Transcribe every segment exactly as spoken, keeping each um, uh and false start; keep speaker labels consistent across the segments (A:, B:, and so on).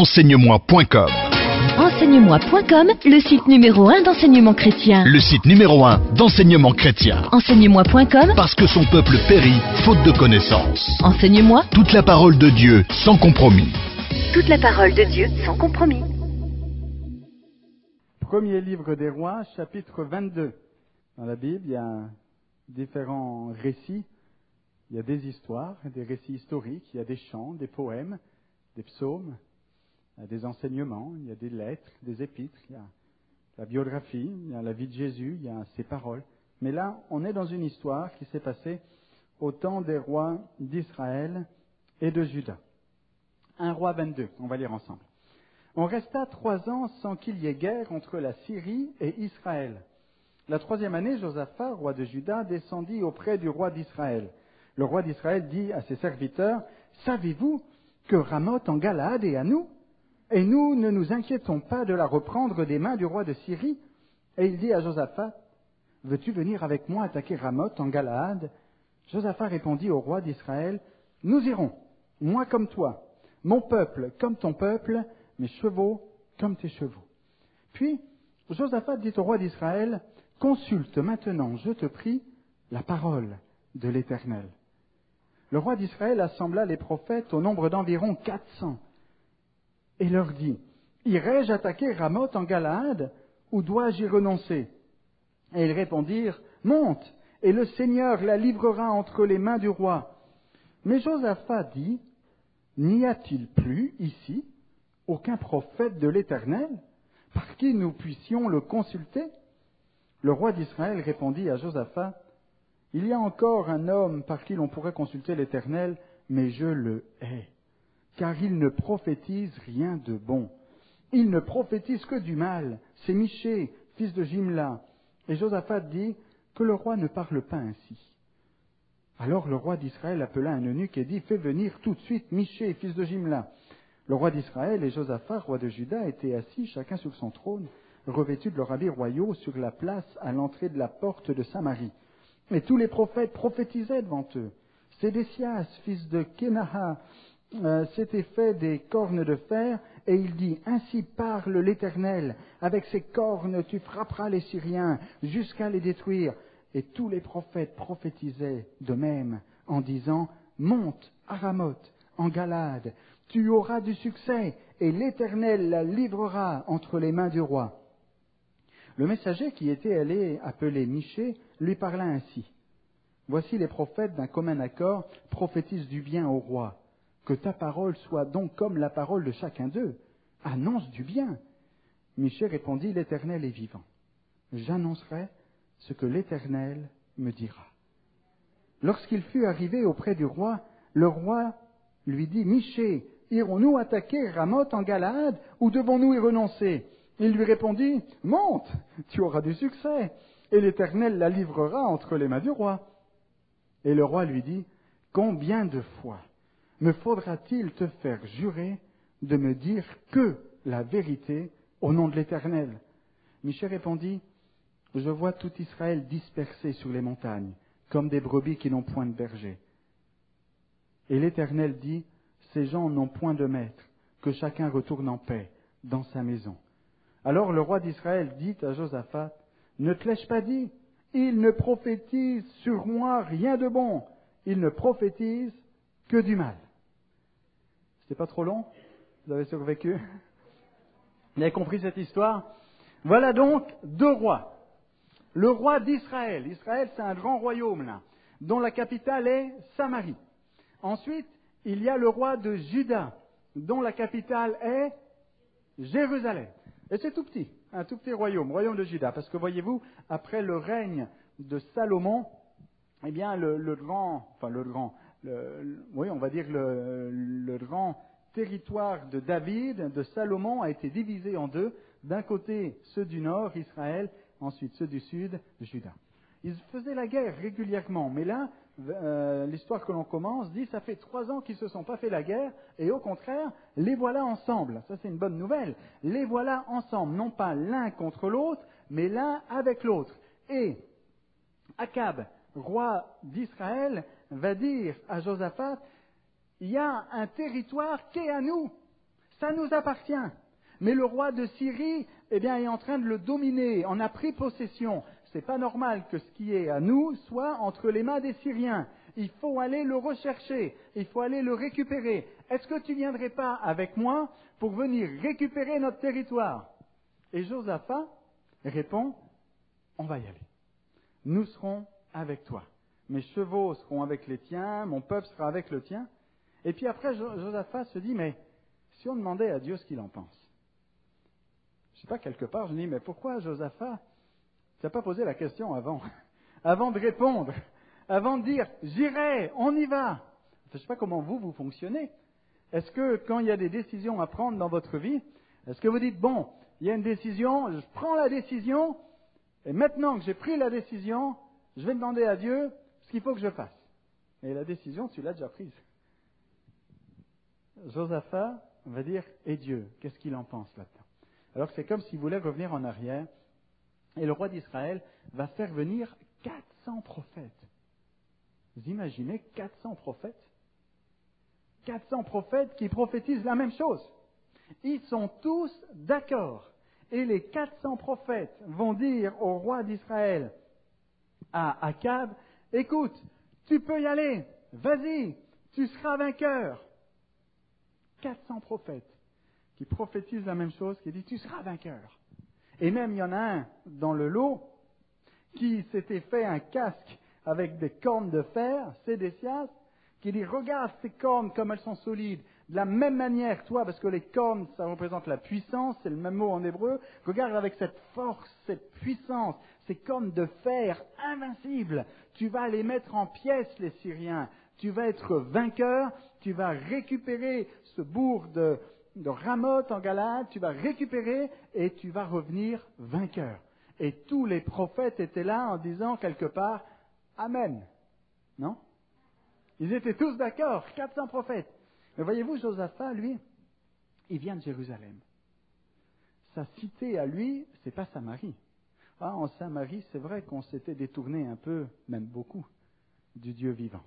A: enseigne-moi point com.
B: enseigne-moi point com, le site numéro un d'enseignement chrétien.
A: Le site numéro un d'enseignement chrétien.
B: enseigne-moi point com,
A: Parce que son peuple périt, faute de connaissance.
B: Enseigne-moi.
A: Toute la parole de Dieu, sans compromis.
B: Toute la parole de Dieu, sans compromis.
C: Premier livre des Rois, chapitre vingt-deux. Dans la Bible, il y a différents récits. Il y a des histoires, des récits historiques, il y a des chants, des poèmes, des psaumes, il y a des enseignements, il y a des lettres, des épîtres, il y a la biographie, il y a la vie de Jésus, il y a ses paroles. Mais là, on est dans une histoire qui s'est passée au temps des rois d'Israël et de Juda. Un roi vingt-deux, on va lire ensemble. On resta trois ans sans qu'il y ait guerre entre la Syrie et Israël. La troisième année, Josaphat, roi de Juda, descendit auprès du roi d'Israël. Le roi d'Israël dit à ses serviteurs, « Savez-vous que Ramoth en Galaad est à nous ? Et nous ne nous inquiétons pas de la reprendre des mains du roi de Syrie ?» Et il dit à Josaphat, « Veux-tu venir avec moi attaquer Ramoth en Galaad ?» Josaphat répondit au roi d'Israël, « Nous irons, moi comme toi, mon peuple comme ton peuple, mes chevaux comme tes chevaux. » Puis Josaphat dit au roi d'Israël, « Consulte maintenant, je te prie, la parole de l'Éternel. » Le roi d'Israël assembla les prophètes au nombre d'environ quatre cents et leur dit, « Irai-je attaquer Ramoth en Galaad ou dois-je y renoncer ?» Et ils répondirent, « Monte, et le Seigneur la livrera entre les mains du roi. » Mais Josaphat dit, « N'y a-t-il plus ici aucun prophète de l'Éternel par qui nous puissions le consulter ?» Le roi d'Israël répondit à Josaphat, « Il y a encore un homme par qui l'on pourrait consulter l'Éternel, mais je le hais, car il ne prophétise rien de bon. Il ne prophétise que du mal. C'est Michée, fils de Jimla. » Et Josaphat dit, « Que le roi ne parle pas ainsi. » Alors le roi d'Israël appela un eunuque et dit, « Fais venir tout de suite Michée, fils de Jimla. » Le roi d'Israël et Josaphat, roi de Juda, étaient assis, chacun sur son trône, revêtus de leurs habits royaux, sur la place à l'entrée de la porte de Samarie. Et tous les prophètes prophétisaient devant eux. Sédécias, fils de Kenaha, euh, s'était fait des cornes de fer, et il dit, « Ainsi parle l'Éternel, avec ses cornes tu frapperas les Syriens, jusqu'à les détruire. » Et tous les prophètes prophétisaient de même, en disant, « Monte à Ramoth, en Galaad, tu auras du succès, et l'Éternel la livrera entre les mains du roi. » Le messager qui était allé appeler Michée lui parla ainsi. « Voici les prophètes d'un commun accord prophétisent du bien au roi. Que ta parole soit donc comme la parole de chacun d'eux. Annonce du bien. » Michée répondit, « L'Éternel est vivant. J'annoncerai ce que l'Éternel me dira. » Lorsqu'il fut arrivé auprès du roi, le roi lui dit, « Michée, irons-nous attaquer Ramoth en Galaad ou devons-nous y renoncer ?» Il lui répondit, « Monte, tu auras du succès, et l'Éternel la livrera entre les mains du roi. » Et le roi lui dit, « Combien de fois me faudra-t-il te faire jurer de me dire que la vérité au nom de l'Éternel ?» Michée répondit, « Je vois tout Israël dispersé sur les montagnes, comme des brebis qui n'ont point de berger. » Et l'Éternel dit, « Ces gens n'ont point de maître, que chacun retourne en paix dans sa maison. » Alors le roi d'Israël dit à Josaphat, « Ne te l'ai-je pas dit? Il ne prophétise sur moi rien de bon. Il ne prophétise que du mal. » C'était pas trop long? Vous avez survécu? Vous avez compris cette histoire? Voilà donc deux rois. Le roi d'Israël. Israël, c'est un grand royaume, là, dont la capitale est Samarie. Ensuite, il y a le roi de Juda, dont la capitale est Jérusalem. Et c'est tout petit, un tout petit royaume, royaume de Juda. Parce que voyez-vous, après le règne de Salomon, eh bien, le, le grand, enfin le grand, le, le, oui, on va dire le, le grand territoire de David, de Salomon, a été divisé en deux. D'un côté, ceux du nord, Israël, ensuite ceux du sud, Juda. Ils faisaient la guerre régulièrement, mais là, euh, l'histoire que l'on commence dit, ça fait trois ans qu'ils ne se sont pas fait la guerre, et au contraire, les voilà ensemble. Ça, c'est une bonne nouvelle. Les voilà ensemble, non pas l'un contre l'autre, mais l'un avec l'autre. Et Akab, roi d'Israël, va dire à Josaphat, il y a un territoire qui est à nous. Ça nous appartient. Mais le roi de Syrie, eh bien, est en train de le dominer. On a pris possession. C'est pas normal que ce qui est à nous soit entre les mains des Syriens. Il faut aller le rechercher. Il faut aller le récupérer. Est-ce que tu viendrais pas avec moi pour venir récupérer notre territoire? Et Josaphat répond, on va y aller. Nous serons avec toi. Mes chevaux seront avec les tiens, mon peuple sera avec le tien. Et puis après, Josaphat se dit, mais si on demandait à Dieu ce qu'il en pense? Je ne sais pas, quelque part, je me dis, mais pourquoi Josaphat, tu n'as pas posé la question avant, avant de répondre, avant de dire, j'irai, on y va. Je ne sais pas comment vous, vous fonctionnez. Est-ce que quand il y a des décisions à prendre dans votre vie, est-ce que vous dites, bon, il y a une décision, je prends la décision, et maintenant que j'ai pris la décision, je vais demander à Dieu ce qu'il faut que je fasse. Et la décision, tu l'as déjà prise. Josaphat va dire, et Dieu, qu'est-ce qu'il en pense là-dedans? Alors c'est comme s'il voulait revenir en arrière, et le roi d'Israël va faire venir quatre cents prophètes. Vous imaginez quatre cents prophètes? quatre cents prophètes qui prophétisent la même chose. Ils sont tous d'accord. Et les quatre cents prophètes vont dire au roi d'Israël, à Akab, écoute, tu peux y aller, vas-y, tu seras vainqueur. quatre cents prophètes qui prophétisent la même chose, qui disent, tu seras vainqueur. Et même il y en a un dans le lot qui s'était fait un casque avec des cornes de fer, Sédécias, qui dit, regarde ces cornes comme elles sont solides. De la même manière, toi, parce que les cornes, ça représente la puissance, c'est le même mot en hébreu, regarde avec cette force, cette puissance, ces cornes de fer invincibles. Tu vas les mettre en pièces, les Syriens. Tu vas être vainqueur, tu vas récupérer ce bourg de, de Ramoth en Galade, tu vas récupérer et tu vas revenir vainqueur. Et tous les prophètes étaient là en disant quelque part, Amen. Non? Ils étaient tous d'accord, quatre cents prophètes. Mais voyez-vous, Josaphat, lui, il vient de Jérusalem. Sa cité à lui, c'est pas Samarie. Ah, en Samarie, c'est vrai qu'on s'était détourné un peu, même beaucoup, du Dieu vivant.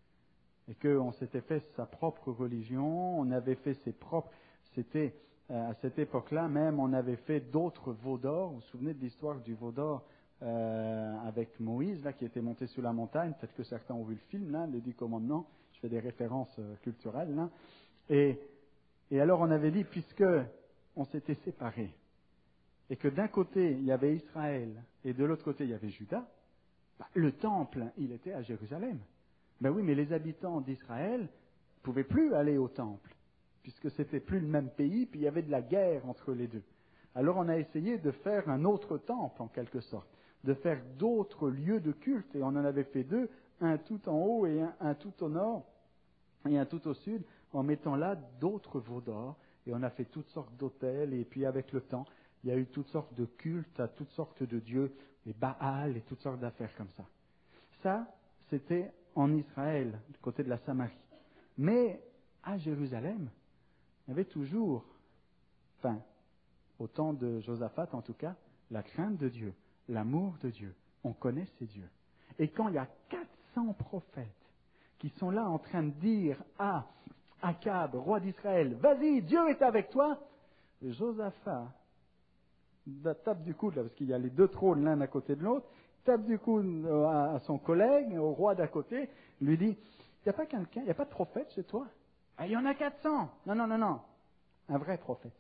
C: Et qu'on s'était fait sa propre religion, on avait fait ses propres... C'était, euh, à cette époque-là même, on avait fait d'autres veaux d'or. Vous vous souvenez de l'histoire du veau d'or euh, avec Moïse, là, qui était monté sur la montagne. Peut-être que certains ont vu le film, là, les Dix Commandements. Je fais des références euh, culturelles, là. Et, et alors, on avait dit, puisque on s'était séparés, et que d'un côté, il y avait Israël, et de l'autre côté, il y avait Juda, bah, le temple, il était à Jérusalem. Ben oui, mais les habitants d'Israël ne pouvaient plus aller au temple, puisque c'était plus le même pays, puis il y avait de la guerre entre les deux. Alors on a essayé de faire un autre temple, en quelque sorte, de faire d'autres lieux de culte, et on en avait fait deux, un tout en haut et un, un tout au nord, et un tout au sud, en mettant là d'autres veaux d'or, et on a fait toutes sortes d'autels, et puis avec le temps, il y a eu toutes sortes de cultes à toutes sortes de dieux, les Baal et toutes sortes d'affaires comme ça. Ça, c'était en Israël, du côté de la Samarie. Mais à Jérusalem, il y avait toujours, enfin, au temps de Josaphat en tout cas, la crainte de Dieu, l'amour de Dieu. On connaît ces dieux. Et quand il y a quatre cents prophètes qui sont là en train de dire à Akab, roi d'Israël, vas-y, Dieu est avec toi, Josaphat tape du coude, là, parce qu'il y a les deux trônes l'un à côté de l'autre, tape du coude à son collègue, au roi d'à côté, lui dit, il n'y a pas quelqu'un, il n'y a pas de prophète chez toi? Ah, il y en a quatre cents. Non, non, non, non. Un vrai prophète.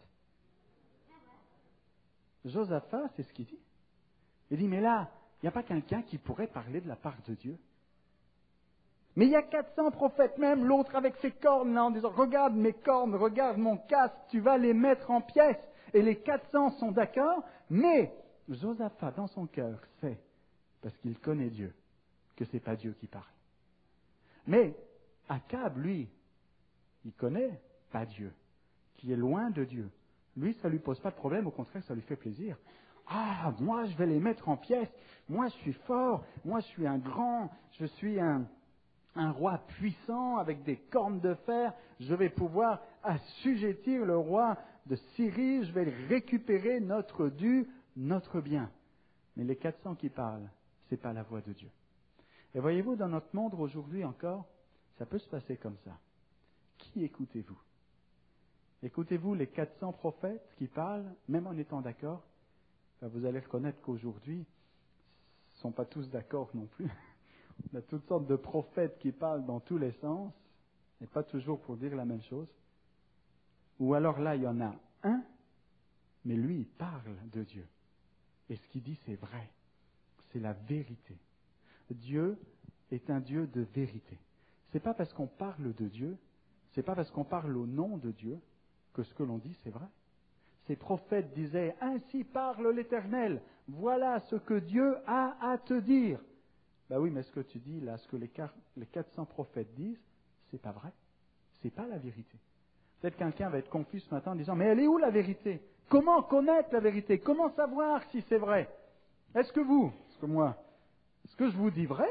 C: Josaphat, c'est ce qu'il dit. Il dit, mais là, il n'y a pas quelqu'un qui pourrait parler de la part de Dieu? Mais il y a quatre cents prophètes, même l'autre avec ses cornes, là, en disant, regarde mes cornes, regarde mon casque, tu vas les mettre en pièces. Et les quatre cents sont d'accord, mais Josaphat, dans son cœur, sait, parce qu'il connaît Dieu, que ce n'est pas Dieu qui parle. Mais Akab, lui, il connaît pas Dieu, qui est loin de Dieu. Lui, ça ne lui pose pas de problème, au contraire, ça lui fait plaisir. Ah, moi, je vais les mettre en pièces. Moi, je suis fort. Moi, je suis un grand. Je suis un, un roi puissant avec des cornes de fer. Je vais pouvoir assujettir le roi de Syrie. Je vais récupérer notre dû, notre bien. Mais les quatre cents qui parlent, ce n'est pas la voix de Dieu. Et voyez-vous, dans notre monde aujourd'hui encore, ça peut se passer comme ça. Qui écoutez-vous? Écoutez-vous les quatre cents prophètes qui parlent, même en étant d'accord, ben vous allez reconnaître qu'aujourd'hui, ils ne sont pas tous d'accord non plus. On a toutes sortes de prophètes qui parlent dans tous les sens, et pas toujours pour dire la même chose. Ou alors là, il y en a un, mais lui, il parle de Dieu. Et ce qu'il dit, c'est vrai. C'est la vérité. Dieu est un Dieu de vérité. Ce n'est pas parce qu'on parle de Dieu, ce n'est pas parce qu'on parle au nom de Dieu que ce que l'on dit, c'est vrai. Ces prophètes disaient, « Ainsi parle l'Éternel, voilà ce que Dieu a à te dire. » Ben oui, mais ce que tu dis, là, ce que les quatre cents prophètes disent, c'est pas vrai. C'est pas la vérité. Peut-être quelqu'un va être confus ce matin en disant, « Mais elle est où la vérité? Comment connaître la vérité? Comment savoir si c'est vrai? Est-ce que vous, est-ce que moi, est-ce que je vous dis vrai? »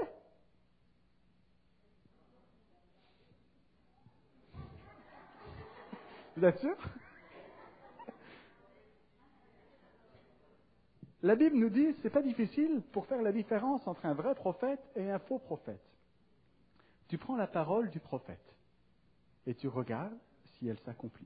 C: Vous êtes sûr? La Bible nous dit, c'est pas difficile pour faire la différence entre un vrai prophète et un faux prophète. Tu prends la parole du prophète et tu regardes si elle s'accomplit.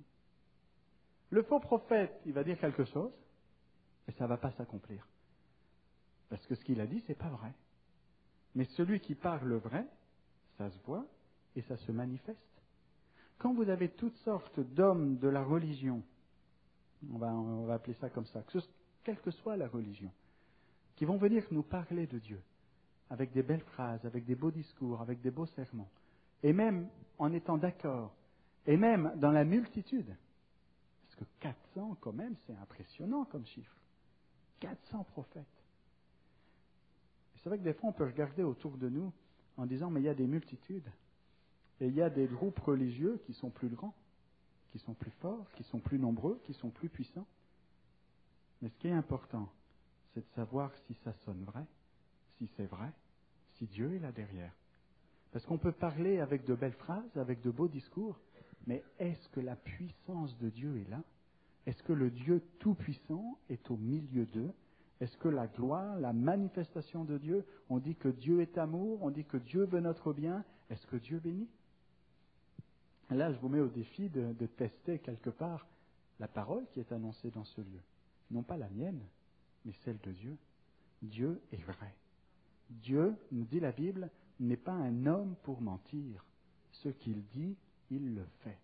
C: Le faux prophète, il va dire quelque chose et ça ne va pas s'accomplir. Parce que ce qu'il a dit, c'est pas vrai. Mais celui qui parle le vrai, ça se voit et ça se manifeste. Quand vous avez toutes sortes d'hommes de la religion, on va, on va appeler ça comme ça, que ce, quelle que soit la religion, qui vont venir nous parler de Dieu, avec des belles phrases, avec des beaux discours, avec des beaux sermons, et même en étant d'accord, et même dans la multitude, parce que quatre cents quand même, c'est impressionnant comme chiffre, quatre cents prophètes. Et c'est vrai que des fois on peut regarder autour de nous en disant, mais il y a des multitudes, et il y a des groupes religieux qui sont plus grands, qui sont plus forts, qui sont plus nombreux, qui sont plus puissants. Mais ce qui est important, c'est de savoir si ça sonne vrai, si c'est vrai, si Dieu est là derrière. Parce qu'on peut parler avec de belles phrases, avec de beaux discours, mais est-ce que la puissance de Dieu est là? Est-ce que le Dieu Tout-Puissant est au milieu d'eux? Est-ce que la gloire, la manifestation de Dieu, on dit que Dieu est amour, on dit que Dieu veut notre bien, est-ce que Dieu bénit? Là, je vous mets au défi de, de tester quelque part la parole qui est annoncée dans ce lieu. Non pas la mienne, mais celle de Dieu. Dieu est vrai. Dieu, nous dit la Bible, n'est pas un homme pour mentir. Ce qu'il dit, il le fait.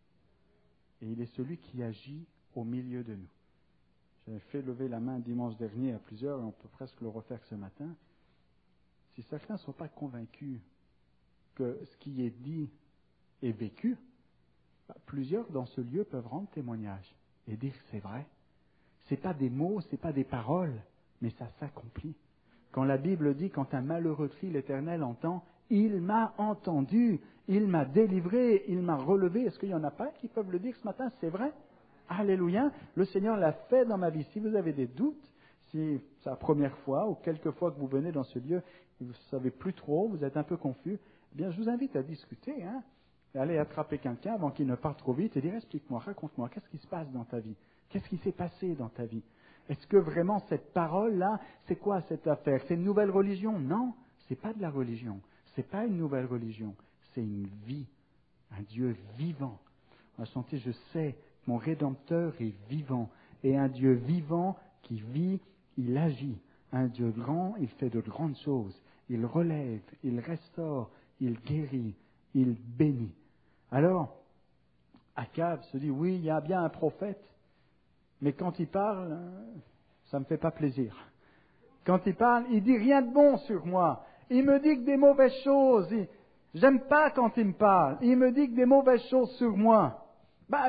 C: Et il est celui qui agit au milieu de nous. J'avais fait lever la main dimanche dernier à plusieurs, et on peut presque le refaire ce matin. Si certains ne sont pas convaincus que ce qui est dit est vécu, bah, plusieurs dans ce lieu peuvent rendre témoignage et dire c'est vrai. Ce n'est pas des mots, ce n'est pas des paroles, mais ça s'accomplit. Quand la Bible dit, quand un malheureux crie, l'Éternel entend, il m'a entendu, il m'a délivré, il m'a relevé. Est-ce qu'il n'y en a pas qui peuvent le dire ce matin? C'est vrai. Alléluia. Le Seigneur l'a fait dans ma vie. Si vous avez des doutes, si c'est la première fois ou quelques fois que vous venez dans ce lieu, vous ne savez plus trop, vous êtes un peu confus, eh bien je vous invite à discuter, hein. Aller attraper quelqu'un avant qu'il ne parte trop vite et dire, explique-moi, raconte-moi, qu'est-ce qui se passe dans ta vie? Qu'est-ce qui s'est passé dans ta vie? Est-ce que vraiment cette parole-là, c'est quoi cette affaire? C'est une nouvelle religion? Non, c'est pas de la religion. C'est pas une nouvelle religion. C'est une vie. Un Dieu vivant. On a chanté, je sais, mon Rédempteur est vivant. Et un Dieu vivant qui vit, il agit. Un Dieu grand, il fait de grandes choses. Il relève, il restaure, il guérit, il bénit. Alors, Akab se dit, oui, il y a bien un prophète, mais quand il parle, ça ne me fait pas plaisir. Quand il parle, il dit rien de bon sur moi. Il me dit que des mauvaises choses. Il... J'aime pas quand il me parle. Il me dit que des mauvaises choses sur moi. Bah,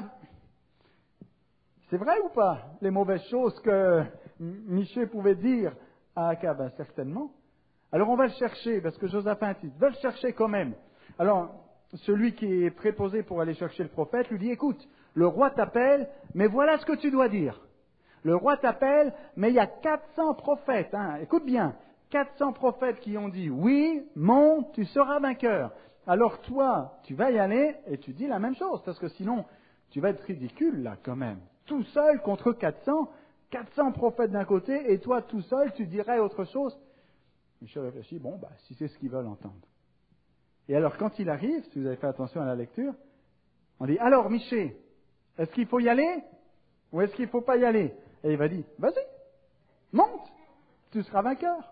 C: c'est vrai ou pas, les mauvaises choses que Michée pouvait dire à Akab? Ben, certainement. Alors on va le chercher, parce que Josaphat va le chercher quand même. Alors, celui qui est préposé pour aller chercher le prophète lui dit, écoute, le roi t'appelle, mais voilà ce que tu dois dire. Le roi t'appelle, mais il y a quatre cents prophètes. Hein. Écoute bien, quatre cents prophètes qui ont dit, oui, monte, tu seras vainqueur. Alors toi, tu vas y aller et tu dis la même chose, parce que sinon, tu vas être ridicule là quand même. Tout seul contre quatre cents, quatre cents prophètes d'un côté, et toi tout seul, tu dirais autre chose. Michel réfléchit, bon, bah, si c'est ce qu'ils veulent entendre. Et alors, quand il arrive, si vous avez fait attention à la lecture, on dit, alors, Michée, Est-ce qu'il faut y aller ou est-ce qu'il ne faut pas y aller? Et il va dire, vas-y, monte, tu seras vainqueur.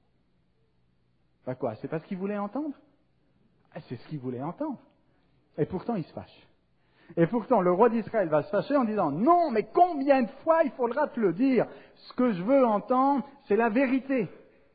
C: Ben quoi, c'est pas ce qu'il voulait entendre? C'est ce qu'il voulait entendre. Et pourtant, il se fâche. Et pourtant, le roi d'Israël va se fâcher en disant, non, mais combien de fois il faudra te le dire? Ce que je veux entendre, c'est la vérité.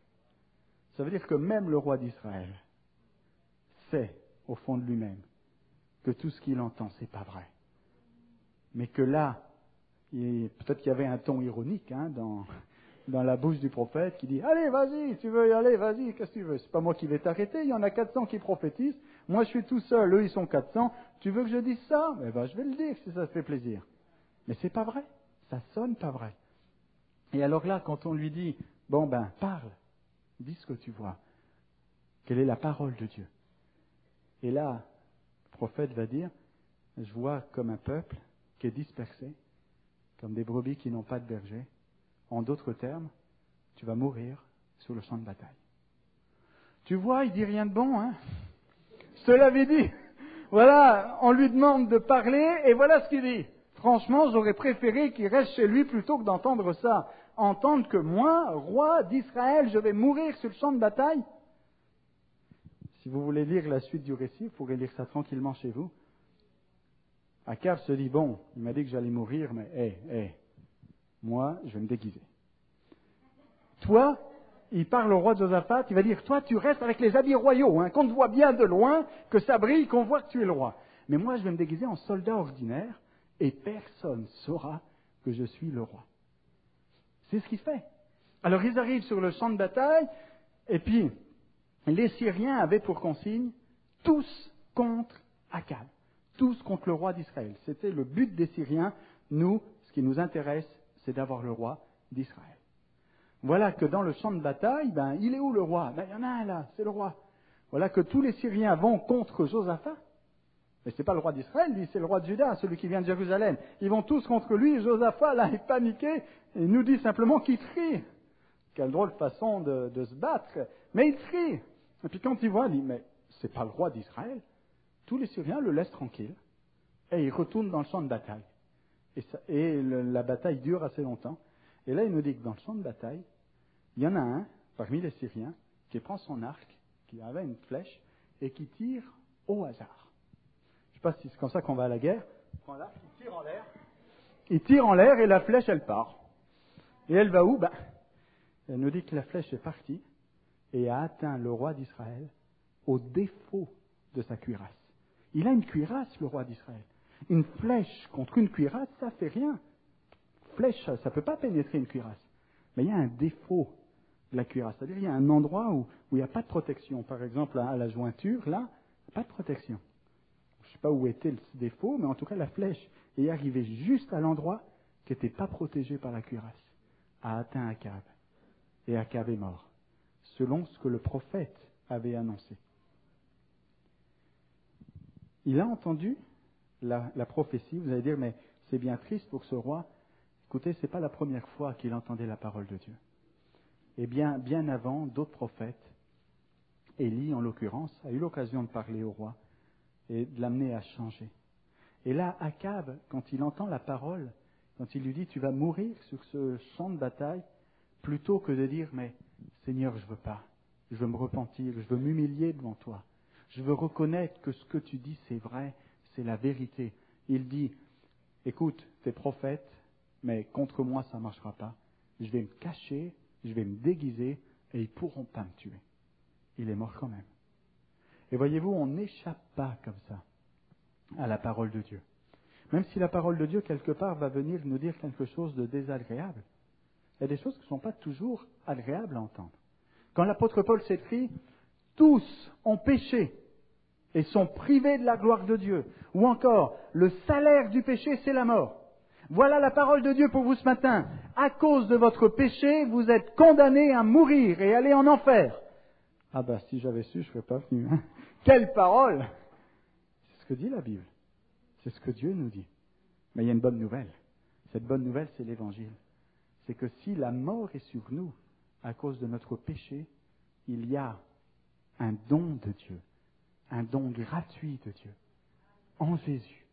C: Ça veut dire que même le roi d'Israël sait, au fond de lui-même, que tout ce qu'il entend, c'est pas vrai. Mais que là, il, peut-être qu'il y avait un ton ironique hein, dans, dans la bouche du prophète qui dit « Allez, vas-y, tu veux y aller, vas-y, qu'est-ce que tu veux? C'est pas moi qui vais t'arrêter, il y en a quatre cents qui prophétisent, moi je suis tout seul, eux ils sont quatre cents, tu veux que je dise ça? Eh ben, je vais le dire si ça te fait plaisir. » Mais c'est pas vrai, ça sonne pas vrai. Et alors là, quand on lui dit « Bon ben, parle, dis ce que tu vois, quelle est la parole de Dieu ?» Et là, le prophète va dire « Je vois comme un peuple qui est dispersé, comme des brebis qui n'ont pas de berger. En d'autres termes, tu vas mourir sur le champ de bataille. » Tu vois, il dit rien de bon, hein? Je te l'avais dit. Voilà, on lui demande de parler, et voilà ce qu'il dit. Franchement, j'aurais préféré qu'il reste chez lui plutôt que d'entendre ça. Entendre que moi, roi d'Israël, je vais mourir sur le champ de bataille. Si vous voulez lire la suite du récit, vous pourrez lire ça tranquillement chez vous. Akab se dit, bon, il m'a dit que j'allais mourir, mais hé, hey, hé, hey, moi, je vais me déguiser. Toi, il parle au roi de Josaphat, il va dire, toi, tu restes avec les habits royaux, hein, qu'on te voit bien de loin, que ça brille, qu'on voit que tu es le roi. Mais moi, je vais me déguiser en soldat ordinaire, et personne ne saura que je suis le roi. C'est ce qu'il fait. Alors, ils arrivent sur le champ de bataille, et puis, les Syriens avaient pour consigne, tous contre Akab. Tous contre le roi d'Israël. C'était le but des Syriens. Nous, ce qui nous intéresse, c'est d'avoir le roi d'Israël. Voilà que dans le champ de bataille, ben, il est où le roi? Ben, il y en a un là, c'est le roi. Voilà que tous les Syriens vont contre Josaphat. Mais ce n'est pas le roi d'Israël, lui, c'est le roi de Juda, celui qui vient de Jérusalem. Ils vont tous contre lui, et Josaphat, là, est paniqué, et nous dit simplement qu'il crie. Quelle drôle de façon de, de se battre. Mais il crie. Et puis quand il voit, il dit, mais c'est pas le roi d'Israël. Tous les Syriens le laissent tranquille et ils retournent dans le champ de bataille. Et, ça, et le, la bataille dure assez longtemps. Et là, il nous dit que dans le champ de bataille, il y en a un, parmi les Syriens, qui prend son arc, qui avait une flèche, et qui tire au hasard. Je ne sais pas si c'est comme ça qu'on va à la guerre. Il prend l'arc, il tire en l'air. Il tire en l'air et la flèche, elle part. Et elle va où? Ben, elle nous dit que la flèche est partie et a atteint le roi d'Israël au défaut de sa cuirasse. Il a une cuirasse, le roi d'Israël. Une flèche contre une cuirasse, ça fait rien. Flèche, ça ne peut pas pénétrer une cuirasse. Mais il y a un défaut de la cuirasse. C'est-à-dire il y a un endroit où, où il n'y a pas de protection. Par exemple, à la jointure, là, pas de protection. Je ne sais pas où était le défaut, mais en tout cas, la flèche est arrivée juste à l'endroit qui n'était pas protégé par la cuirasse. A atteint Akab. Et Akab est mort. Selon ce que le prophète avait annoncé. Il a entendu la, la prophétie. Vous allez dire, mais c'est bien triste pour ce roi. Écoutez, ce n'est pas la première fois qu'il entendait la parole de Dieu. Et bien, bien avant, d'autres prophètes, Élie en l'occurrence, a eu l'occasion de parler au roi et de l'amener à changer. Et là, Akab, quand il entend la parole, quand il lui dit, tu vas mourir sur ce champ de bataille, plutôt que de dire, mais Seigneur, je ne veux pas, je veux me repentir, je veux m'humilier devant toi. Je veux reconnaître que ce que tu dis, c'est vrai, c'est la vérité. Il dit, écoute, tu es prophète, mais contre moi, ça ne marchera pas. Je vais me cacher, je vais me déguiser, et ils ne pourront pas me tuer. Il est mort quand même. Et voyez-vous, on n'échappe pas comme ça à la parole de Dieu. Même si la parole de Dieu, quelque part, va venir nous dire quelque chose de désagréable, il y a des choses qui ne sont pas toujours agréables à entendre. Quand l'apôtre Paul s'écrit, tous ont péché et sont privés de la gloire de Dieu. Ou encore, le salaire du péché, c'est la mort. Voilà la parole de Dieu pour vous ce matin. À cause de votre péché, vous êtes condamnés à mourir et aller en enfer. Ah ben, si j'avais su, je ne serais pas venu. Hein. Quelle parole! C'est ce que dit la Bible. C'est ce que Dieu nous dit. Mais il y a une bonne nouvelle. Cette bonne nouvelle, c'est l'Évangile. C'est que si la mort est sur nous à cause de notre péché, il y a un don de Dieu, un don gratuit de Dieu, en Jésus,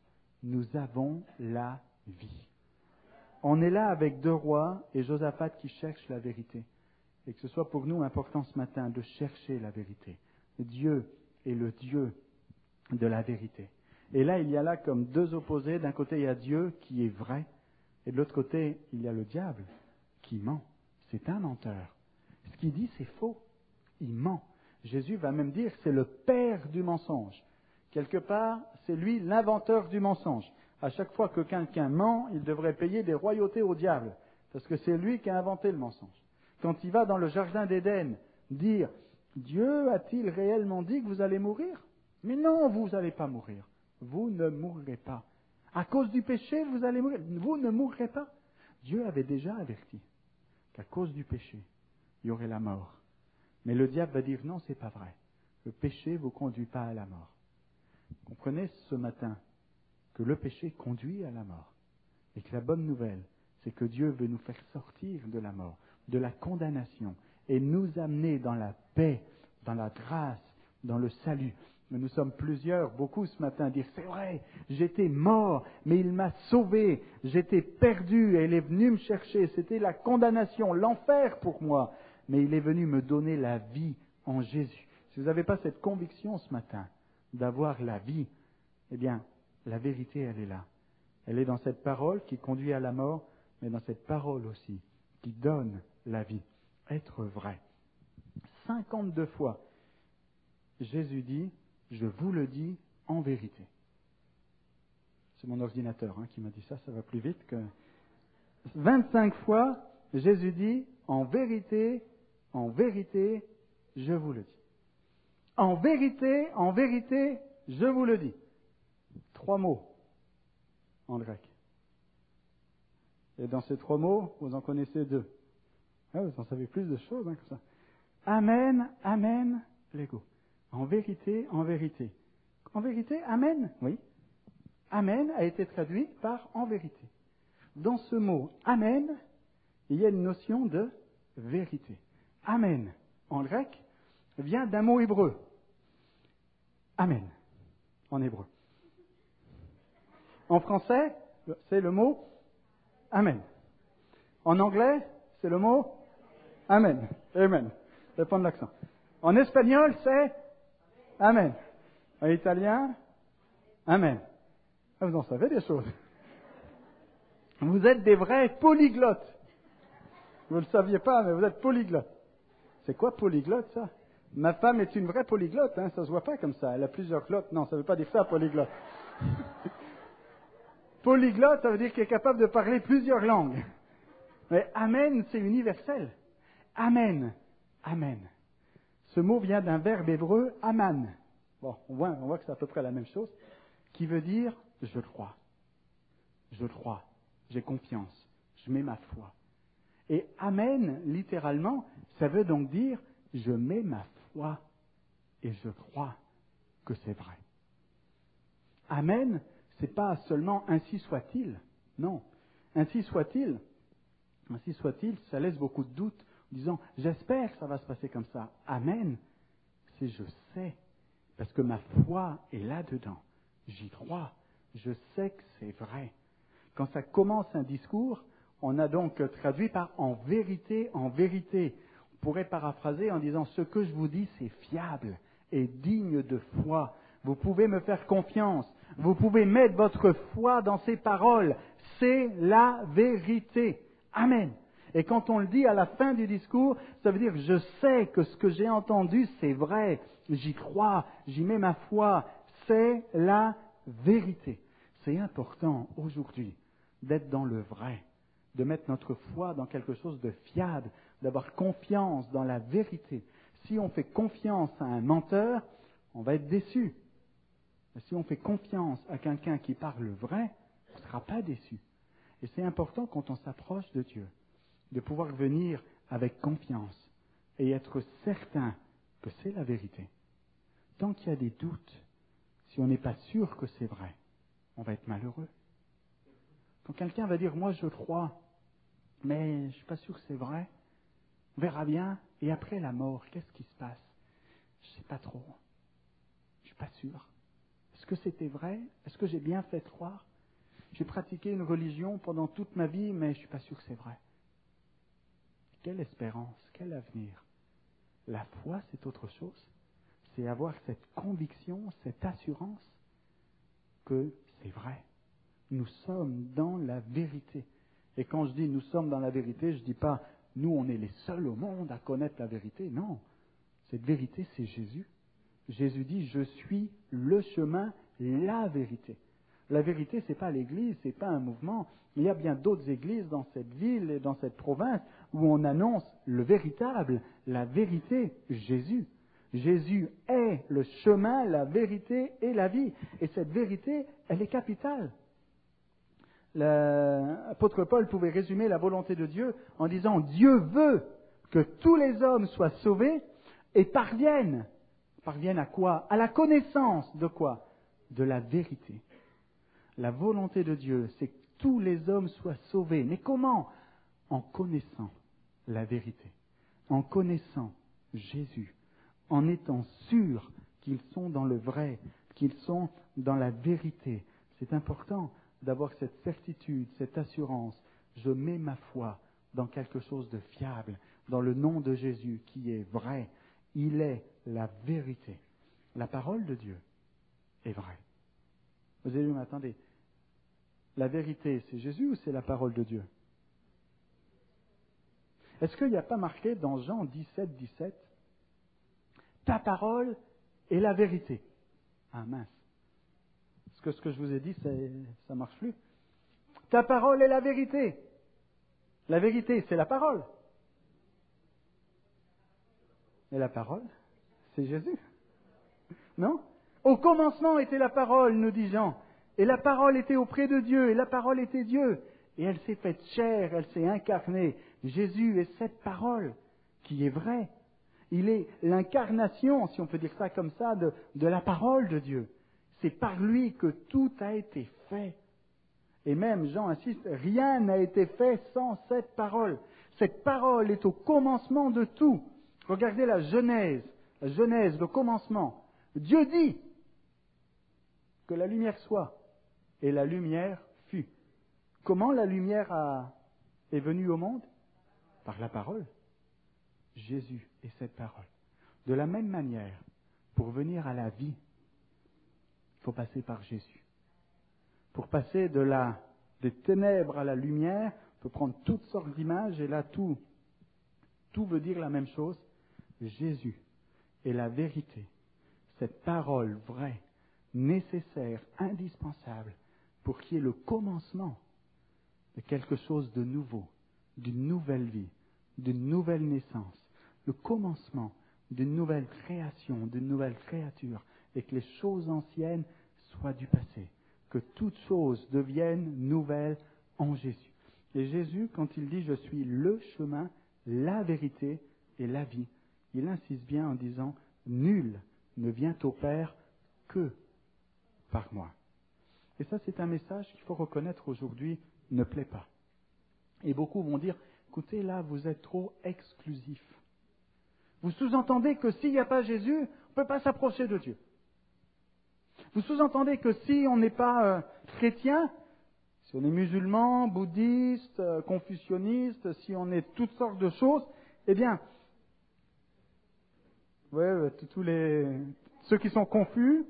C: nous avons la vie. On est là avec deux rois et Josaphat qui cherchent la vérité. Et que ce soit pour nous important ce matin de chercher la vérité. Dieu est le Dieu de la vérité. Et là, il y a là comme deux opposés. D'un côté, il y a Dieu qui est vrai. Et de l'autre côté, il y a le diable qui ment. C'est un menteur. Ce qu'il dit, c'est faux. Il ment. Jésus va même dire que c'est le père du mensonge. Quelque part, c'est lui l'inventeur du mensonge. À chaque fois que quelqu'un ment, il devrait payer des royautés au diable. Parce que c'est lui qui a inventé le mensonge. Quand il va dans le jardin d'Éden dire « Dieu a-t-il réellement dit que vous allez mourir ?» Mais non, vous n'allez pas mourir. Vous ne mourrez pas. À cause du péché, vous allez mourir. Vous ne mourrez pas. Dieu avait déjà averti qu'à cause du péché, il y aurait la mort. Mais le diable va dire non, c'est pas vrai. Le péché ne vous conduit pas à la mort. Comprenez ce matin que le péché conduit à la mort. Et que la bonne nouvelle, c'est que Dieu veut nous faire sortir de la mort, de la condamnation, et nous amener dans la paix, dans la grâce, dans le salut. Mais nous sommes plusieurs, beaucoup ce matin, à dire c'est vrai, j'étais mort, mais il m'a sauvé, j'étais perdu et il est venu me chercher, c'était la condamnation, l'enfer pour moi, mais il est venu me donner la vie en Jésus. Si vous n'avez pas cette conviction ce matin d'avoir la vie, eh bien, la vérité, elle est là. Elle est dans cette parole qui conduit à la mort, mais dans cette parole aussi qui donne la vie. Être vrai. cinquante-deux fois, Jésus dit, je vous le dis en vérité. C'est mon ordinateur hein, qui m'a dit ça, ça va plus vite que... vingt-cinq fois, Jésus dit, en vérité, en vérité, je vous le dis. En vérité, en vérité, je vous le dis. Trois mots en grec. Et dans ces trois mots, vous en connaissez deux. Ah, vous en savez plus de choses hein, que ça. Amen, amen, Lego. En vérité, en vérité. En vérité, amen, oui. Amen a été traduit par en vérité. Dans ce mot amen, il y a une notion de vérité. Amen, en grec, vient d'un mot hébreu. Amen, en hébreu. En français, c'est le mot amen. En anglais, c'est le mot amen. Amen. Ça dépend de l'accent. En espagnol, c'est amen. En italien, amen. Ah, vous en savez des choses. Vous êtes des vrais polyglottes. Vous ne le saviez pas, mais vous êtes polyglottes. C'est quoi polyglotte, ça? Ma femme est une vraie polyglotte, hein, ça se voit pas comme ça. Elle a plusieurs glottes. Non, ça ne veut pas dire ça, polyglotte. Polyglotte, ça veut dire qu'elle est capable de parler plusieurs langues. Mais amen, c'est universel. Amen. Amen. Ce mot vient d'un verbe hébreu, aman. Bon, on voit, on voit que c'est à peu près la même chose. Qui veut dire, je crois. Je crois. J'ai confiance. Je mets ma foi. Et amen, littéralement, ça veut donc dire, je mets ma foi et je crois que c'est vrai. Amen, c'est pas seulement ainsi soit-il. Non. Ainsi soit-il. Ainsi soit-il, ça laisse beaucoup de doutes en disant, j'espère que ça va se passer comme ça. Amen, c'est je sais. Parce que ma foi est là-dedans. J'y crois. Je sais que c'est vrai. Quand ça commence un discours, on a donc traduit par en vérité, en vérité. On pourrait paraphraser en disant ce que je vous dis, c'est fiable et digne de foi. Vous pouvez me faire confiance. Vous pouvez mettre votre foi dans ces paroles. C'est la vérité. Amen. Et quand on le dit à la fin du discours, ça veut dire je sais que ce que j'ai entendu, c'est vrai. J'y crois. J'y mets ma foi. C'est la vérité. C'est important aujourd'hui d'être dans le vrai, de mettre notre foi dans quelque chose de fiable, d'avoir confiance dans la vérité. Si on fait confiance à un menteur, on va être déçu. Mais si on fait confiance à quelqu'un qui parle vrai, on ne sera pas déçu. Et c'est important quand on s'approche de Dieu, de pouvoir venir avec confiance et être certain que c'est la vérité. Tant qu'il y a des doutes, si on n'est pas sûr que c'est vrai, on va être malheureux. Quand quelqu'un va dire, moi je crois, mais je ne suis pas sûr que c'est vrai, on verra bien, et après la mort, qu'est-ce qui se passe? Je ne sais pas trop. Je ne suis pas sûr. Est-ce que c'était vrai? Est-ce que j'ai bien fait croire? j'ai pratiqué une religion pendant toute ma vie, mais je ne suis pas sûr que c'est vrai. Quelle espérance, quel avenir. La foi, c'est autre chose. C'est avoir cette conviction, cette assurance que c'est vrai. Nous sommes dans la vérité. Et quand je dis nous sommes dans la vérité, je ne dis pas nous, on est les seuls au monde à connaître la vérité. Non, cette vérité, c'est Jésus. Jésus dit, je suis le chemin, la vérité. La vérité, ce n'est pas l'Église, ce n'est pas un mouvement. Il y a bien d'autres églises dans cette ville et dans cette province où on annonce le véritable, la vérité, Jésus. Jésus est le chemin, la vérité et la vie. Et cette vérité, elle est capitale. L'apôtre Paul pouvait résumer la volonté de Dieu en disant « Dieu veut que tous les hommes soient sauvés et parviennent. » Parviennent à quoi? À la connaissance de quoi? De la vérité. La volonté de Dieu, c'est que tous les hommes soient sauvés. Mais comment? En connaissant la vérité, en connaissant Jésus, en étant sûrs qu'ils sont dans le vrai, qu'ils sont dans la vérité. C'est important d'avoir cette certitude, cette assurance. Je mets ma foi dans quelque chose de fiable, dans le nom de Jésus qui est vrai. Il est la vérité. La parole de Dieu est vraie. Vous allez me attendez. La vérité, c'est Jésus ou c'est la parole de Dieu? Est-ce qu'il n'y a pas marqué dans Jean dix-sept, dix-sept, ta parole est la vérité? Ah mince. Est-ce que ce que je vous ai dit, ça ne marche plus? Ta parole est la vérité. La vérité, c'est la parole. Et la parole, c'est Jésus. Non? Au commencement était la parole, nous dit Jean. Et la parole était auprès de Dieu, et la parole était Dieu. Et elle s'est faite chair, elle s'est incarnée. Jésus est cette parole qui est vraie. Il est l'incarnation, si on peut dire ça comme ça, de, de la parole de Dieu. C'est par lui que tout a été fait. Et même, Jean insiste, rien n'a été fait sans cette parole. Cette parole est au commencement de tout. Regardez la Genèse, la Genèse, le commencement. Dieu dit que la lumière soit, et la lumière fut. Comment la lumière a, est venue au monde? Par la parole. Jésus est cette parole. De la même manière, pour venir à la vie, il faut passer par Jésus. Pour passer de la, des ténèbres à la lumière, on peut prendre toutes sortes d'images, et là tout, tout veut dire la même chose. Jésus est la vérité, cette parole vraie, nécessaire, indispensable, pour qu'il y ait le commencement de quelque chose de nouveau, d'une nouvelle vie, d'une nouvelle naissance, le commencement d'une nouvelle création, d'une nouvelle créature, et que les choses anciennes soient du passé, que toutes choses deviennent nouvelles en Jésus. Et Jésus, quand il dit « Je suis le chemin, la vérité et la vie », il insiste bien en disant « Nul ne vient au Père que par moi ». Et ça, c'est un message qu'il faut reconnaître aujourd'hui ne plaît pas. Et beaucoup vont dire « Écoutez, là, vous êtes trop exclusif. Vous sous-entendez que s'il n'y a pas Jésus, on ne peut pas s'approcher de Dieu. Vous sous-entendez que si on n'est pas euh, chrétien, si on est musulman, bouddhiste, euh, confucianiste, si on est toutes sortes de choses, eh bien, ouais, tous les ceux qui sont confus,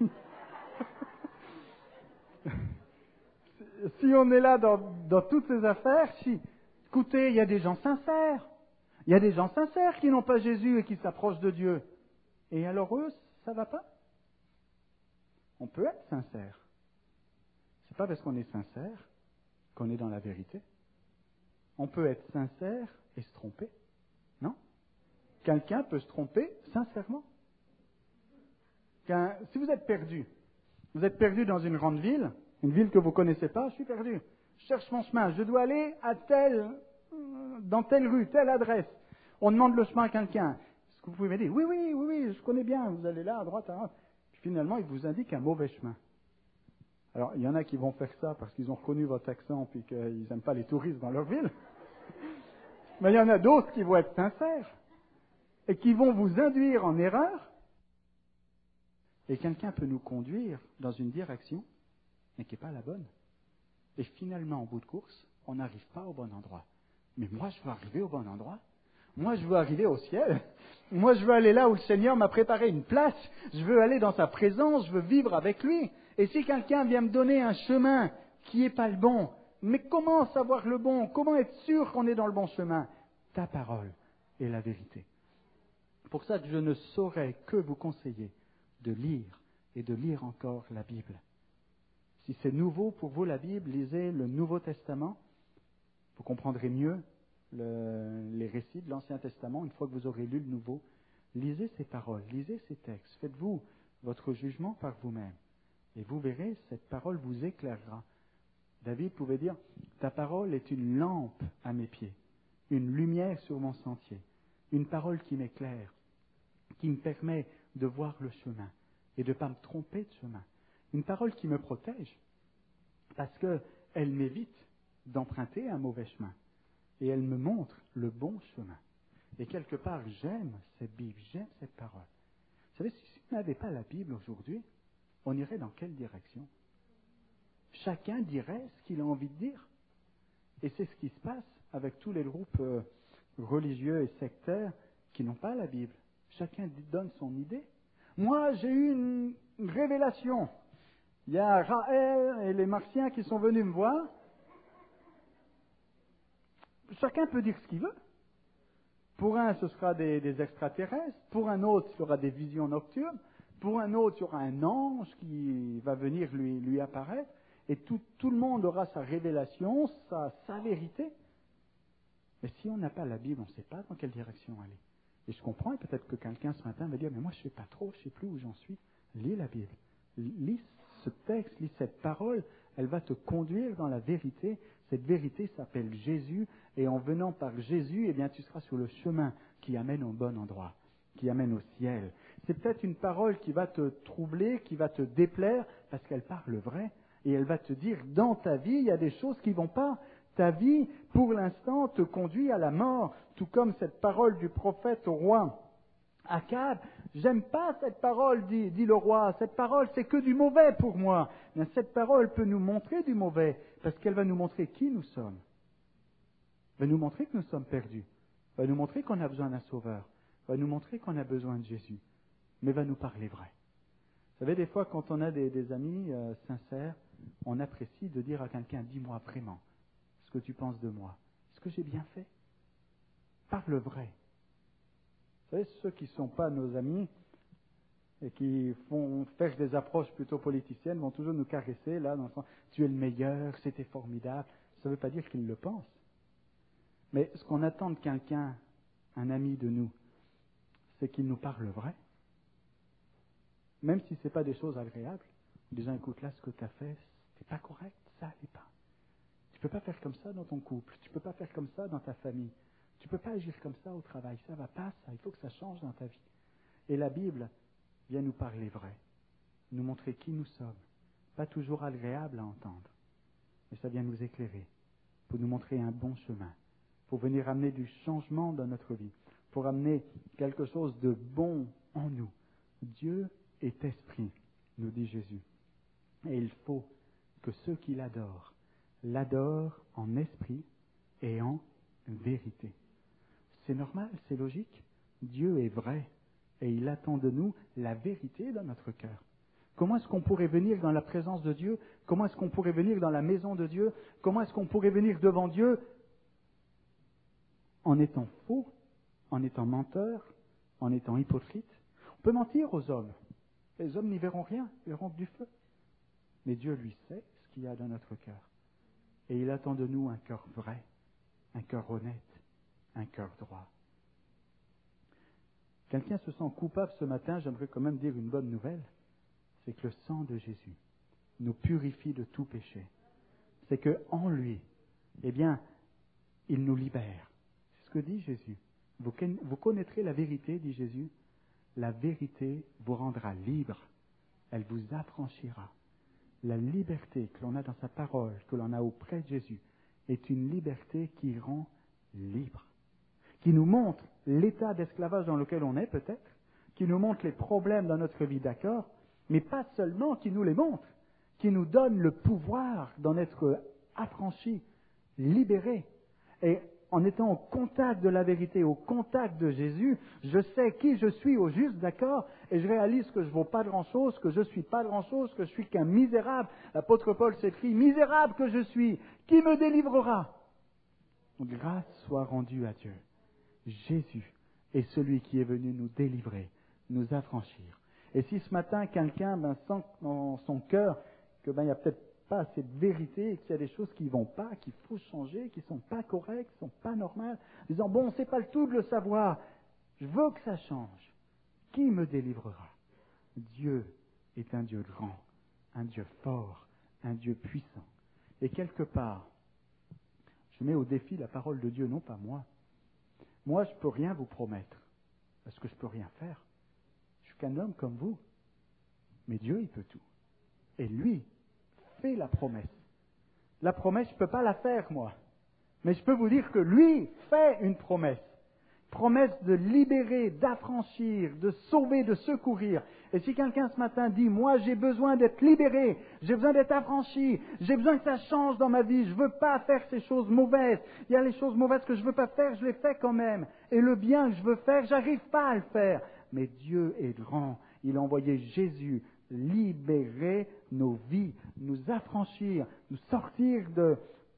C: si on est là dans, dans toutes ces affaires, si, écoutez, il y a des gens sincères. Il y a des gens sincères qui n'ont pas Jésus et qui s'approchent de Dieu. Et alors eux, ça ne va pas? On peut être sincère. Ce n'est pas parce qu'on est sincère qu'on est dans la vérité. On peut être sincère et se tromper. Non? Quelqu'un peut se tromper sincèrement. Qu'un, si vous êtes perdu, vous êtes perdu dans une grande ville, une ville que vous ne connaissez pas, je suis perdu. Je cherche mon chemin, je dois aller à telle, dans telle rue, telle adresse. On demande le chemin à quelqu'un. Est-ce que vous pouvez m'aider? Oui, oui, oui, oui, je connais bien, vous allez là, à droite, à droite. Puis finalement, il vous indique un mauvais chemin. Alors, il y en a qui vont faire ça parce qu'ils ont reconnu votre accent puis qu'ils n'aiment pas les touristes dans leur ville. Mais il y en a d'autres qui vont être sincères et qui vont vous induire en erreur. Et quelqu'un peut nous conduire dans une direction, mais qui n'est pas la bonne. Et finalement, au bout de course, on n'arrive pas au bon endroit. Mais moi, je veux arriver au bon endroit. Moi, je veux arriver au ciel. Moi, je veux aller là où le Seigneur m'a préparé une place. Je veux aller dans sa présence. Je veux vivre avec lui. Et si quelqu'un vient me donner un chemin qui n'est pas le bon, mais comment savoir le bon? Comment être sûr qu'on est dans le bon chemin? Ta parole est la vérité. Pour ça que je ne saurais que vous conseiller de lire et de lire encore la Bible. Si c'est nouveau pour vous la Bible, lisez le Nouveau Testament. Vous comprendrez mieux le, les récits de l'Ancien Testament une fois que vous aurez lu le Nouveau. Lisez ces paroles, lisez ces textes. Faites-vous votre jugement par vous-même. Et vous verrez, cette parole vous éclairera. David pouvait dire, ta parole est une lampe à mes pieds, une lumière sur mon sentier, une parole qui m'éclaire, qui me permet de voir le chemin et de ne pas me tromper de chemin. Une parole qui me protège, parce qu'elle m'évite d'emprunter un mauvais chemin. Et elle me montre le bon chemin. Et quelque part, j'aime cette Bible, j'aime cette parole. Vous savez, si on n'avait pas la Bible aujourd'hui, on irait dans quelle direction? Chacun dirait ce qu'il a envie de dire. Et c'est ce qui se passe avec tous les groupes euh, religieux et sectaires qui n'ont pas la Bible. Chacun donne son idée. Moi, j'ai eu une, une révélation. Il y a Raël et les Martiens qui sont venus me voir. Chacun peut dire ce qu'il veut. Pour un, ce sera des, des extraterrestres. Pour un autre, il y aura des visions nocturnes. Pour un autre, il y aura un ange qui va venir lui, lui apparaître. Et tout, tout le monde aura sa révélation, sa, sa vérité. Mais si on n'a pas la Bible, on ne sait pas dans quelle direction aller. Et je comprends, et peut-être que quelqu'un ce matin va dire, mais moi je ne sais pas trop, je ne sais plus où j'en suis. Lis la Bible. Lis ce texte, lis cette parole. Elle va te conduire dans la vérité. Cette vérité s'appelle Jésus. Et en venant par Jésus, eh bien, tu seras sur le chemin qui amène au bon endroit, qui amène au ciel. C'est peut-être une parole qui va te troubler, qui va te déplaire, parce qu'elle parle vrai. Et elle va te dire, dans ta vie, il y a des choses qui ne vont pas. Ta vie, pour l'instant, te conduit à la mort, tout comme cette parole du prophète au roi Akab. J'aime pas cette parole, dit, dit le roi. Cette parole, c'est que du mauvais pour moi. Mais cette parole peut nous montrer du mauvais, parce qu'elle va nous montrer qui nous sommes. Elle va nous montrer que nous sommes perdus. Elle va nous montrer qu'on a besoin d'un sauveur. Elle va nous montrer qu'on a besoin de Jésus. Mais va nous parler vrai. Vous savez, des fois, quand on a des, des amis euh, sincères, on apprécie de dire à quelqu'un, dis-moi vraiment ce que tu penses de moi. Est-ce que j'ai bien fait? Parle vrai. Vous savez, ceux qui ne sont pas nos amis et qui font faire des approches plutôt politiciennes vont toujours nous caresser, là, dans le sens, tu es le meilleur, c'était formidable. Ça ne veut pas dire qu'ils le pensent. Mais ce qu'on attend de quelqu'un, un ami de nous, c'est qu'il nous parle vrai. Même si ce n'est pas des choses agréables. Disant, écoute, là, ce que tu as fait, c'est pas correct, ça n'allait pas. Tu ne peux pas faire comme ça dans ton couple, tu ne peux pas faire comme ça dans ta famille, tu ne peux pas agir comme ça au travail, ça ne va pas, ça, il faut que ça change dans ta vie. Et la Bible vient nous parler vrai, nous montrer qui nous sommes, pas toujours agréable à entendre, mais ça vient nous éclairer, pour nous montrer un bon chemin, pour venir amener du changement dans notre vie, pour amener quelque chose de bon en nous. Dieu est esprit, nous dit Jésus. Et il faut que ceux qui l'adorent, l'adorent en esprit et en vérité. C'est normal, c'est logique. Dieu est vrai et il attend de nous la vérité dans notre cœur. Comment est-ce qu'on pourrait venir dans la présence de Dieu? Comment est-ce qu'on pourrait venir dans la maison de Dieu? Comment est-ce qu'on pourrait venir devant Dieu en étant faux, en étant menteur, en étant hypocrite? On peut mentir aux hommes. Les hommes n'y verront rien, ils verront du feu. Mais Dieu, lui, sait ce qu'il y a dans notre cœur. Et il attend de nous un cœur vrai, un cœur honnête, un cœur droit. Quelqu'un se sent coupable ce matin, j'aimerais quand même dire une bonne nouvelle. C'est que le sang de Jésus nous purifie de tout péché. C'est qu'en lui, eh bien, il nous libère. C'est ce que dit Jésus. Vous, vous connaîtrez la vérité, dit Jésus. La vérité vous rendra libre. Elle vous affranchira. La liberté que l'on a dans sa parole, que l'on a auprès de Jésus, est une liberté qui rend libre, qui nous montre l'état d'esclavage dans lequel on est peut-être, qui nous montre les problèmes dans notre vie, d'accord, mais pas seulement qui nous les montre, qui nous donne le pouvoir d'en être affranchi, libéré. Et en étant au contact de la vérité, au contact de Jésus, je sais qui je suis au juste, d'accord, et je réalise que je ne vaux pas grand-chose, que je ne suis pas grand-chose, que je suis qu'un misérable. L'apôtre Paul s'écrit, misérable que je suis, qui me délivrera? Grâce soit rendue à Dieu. Jésus est celui qui est venu nous délivrer, nous affranchir. Et si ce matin, quelqu'un ben, sent dans son cœur que ben, il n'y a peut-être pas assez de vérité et qu'il y a des choses qui ne vont pas, qu'il faut changer, qui ne sont pas correctes, qui ne sont pas normales, disant, bon, c'est pas le tout de le savoir, je veux que ça change. Qui me délivrera? Dieu est un Dieu grand, un Dieu fort, un Dieu puissant. Et quelque part, je mets au défi la parole de Dieu, non pas moi. Moi, je ne peux rien vous promettre, parce que je ne peux rien faire. Je suis qu'un homme comme vous. Mais Dieu, il peut tout. Et lui, fait la promesse. La promesse, je ne peux pas la faire, moi. Mais je peux vous dire que lui fait une promesse. Promesse de libérer, d'affranchir, de sauver, de secourir. Et si quelqu'un ce matin dit, moi j'ai besoin d'être libéré, j'ai besoin d'être affranchi, j'ai besoin que ça change dans ma vie, je ne veux pas faire ces choses mauvaises. Il y a les choses mauvaises que je ne veux pas faire, je les fais quand même. Et le bien que je veux faire, je n'arrive pas à le faire. Mais Dieu est grand. Il a envoyé Jésus libérer nos vies, nous affranchir, nous sortir de,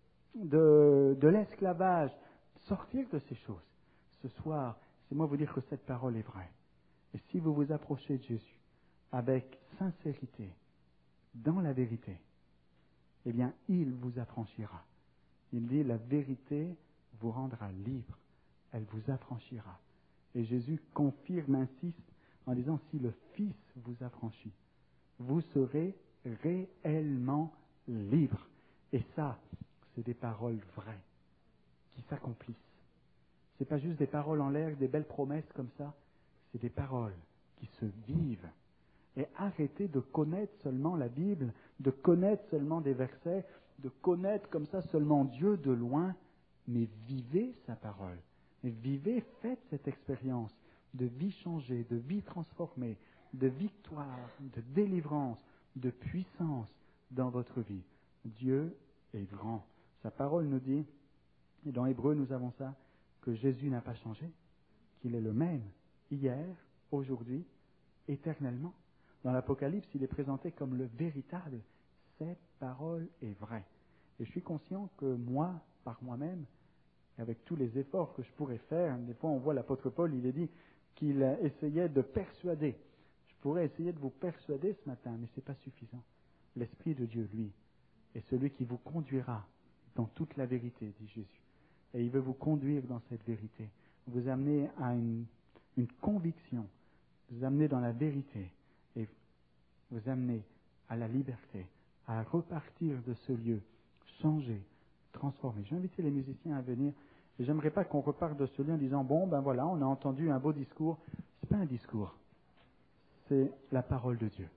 C: de, de l'esclavage, sortir de ces choses. Ce soir, c'est moi vous dire que cette parole est vraie. Et si vous vous approchez de Jésus avec sincérité, dans la vérité, eh bien, il vous affranchira. Il dit, la vérité vous rendra libre. Elle vous affranchira. Et Jésus confirme, insiste, en disant, si le Fils vous affranchit, vous serez réellement libre. Et ça, c'est des paroles vraies, qui s'accomplissent. Ce n'est pas juste des paroles en l'air, des belles promesses comme ça. C'est des paroles qui se vivent. Et arrêtez de connaître seulement la Bible, de connaître seulement des versets, de connaître comme ça seulement Dieu de loin, mais vivez sa parole. Et vivez, faites cette expérience de vie changée, de vie transformée, de victoire, de délivrance, de puissance dans votre vie. Dieu est grand. Sa parole nous dit, et dans Hébreu nous avons ça, que Jésus n'a pas changé, qu'il est le même hier, aujourd'hui, éternellement. Dans l'Apocalypse, il est présenté comme le véritable. Cette parole est vraie. Et je suis conscient que moi, par moi-même, avec tous les efforts que je pourrais faire, des fois on voit l'apôtre Paul, il est dit qu'il essayait de persuader. Je pourrais essayer de vous persuader ce matin, mais ce n'est pas suffisant. L'Esprit de Dieu, lui, est celui qui vous conduira dans toute la vérité, dit Jésus. Et il veut vous conduire dans cette vérité, vous amener à une, une conviction, vous amener dans la vérité et vous amener à la liberté, à repartir de ce lieu, changer, transformer. J'ai invité les musiciens à venir et j'aimerais pas qu'on reparte de ce lieu en disant bon ben voilà, on a entendu un beau discours. C'est pas un discours, c'est la parole de Dieu.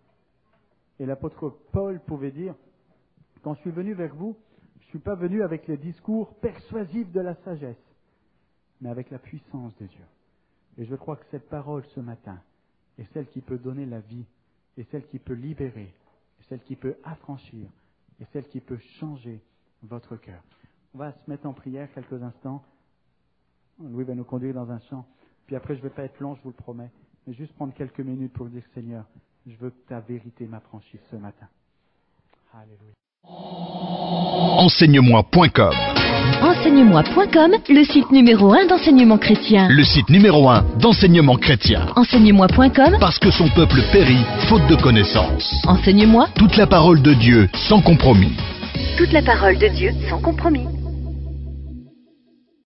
C: Et l'apôtre Paul pouvait dire, quand je suis venu vers vous, je ne suis pas venu avec les discours persuasifs de la sagesse, mais avec la puissance de Dieu. Et je crois que cette parole ce matin est celle qui peut donner la vie, est celle qui peut libérer, est celle qui peut affranchir, est celle qui peut changer votre cœur. On va se mettre en prière quelques instants. Louis va nous conduire dans un chant. Puis après, je ne vais pas être long, je vous le promets, mais juste prendre quelques minutes pour dire, Seigneur, je veux que ta vérité m'affranchisse ce matin. Alléluia.
A: Enseigne-moi point com.
B: Enseigne-moi point com, le site numéro un d'enseignement chrétien.
A: Le site numéro un d'enseignement chrétien.
B: Enseigne-moi point com,
A: Parce que son peuple périt, faute de connaissance.
B: Enseigne-moi
A: Toute la parole de Dieu, sans compromis.
B: toute la parole de Dieu sans compromis.